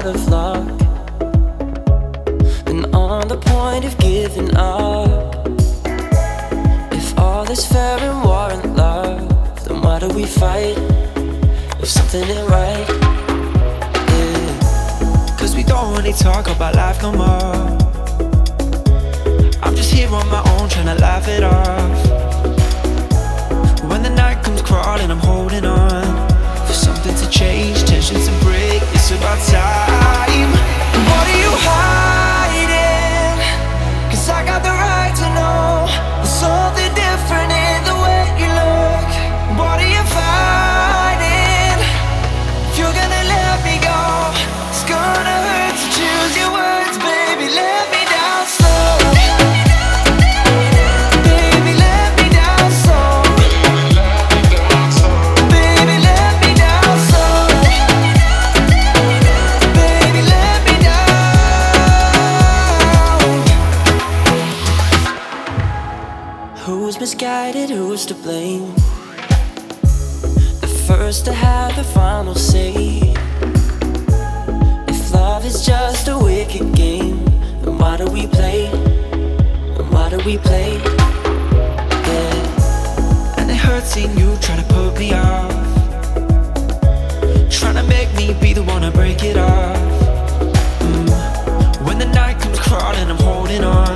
of luck and on the point of giving up. If all is fair in war and love, then why do we fight if something ain't right? Yeah. Cause we don't really talk about life no more. I'm just here on my own trying to laugh it off. When the night comes crawling, I'm holding on for something to change, tensions to break. It's about time. What are you hiding? Cause I got the right to know there's something different in the way you look. What are you fighting? If you're gonna let me go, it's gonna hurt to choose your words, baby. Let me down slow. Baby, let me down slow. Baby, let me down slow. Baby, let me down. Who's misguided, who's to blame? The first to have the final say. If love is just a wicked game, then why do we play? And why do we play? Yeah. And it hurts seeing you trying to put me off, trying to make me be the one to break it off. When the night comes crawling, I'm holding on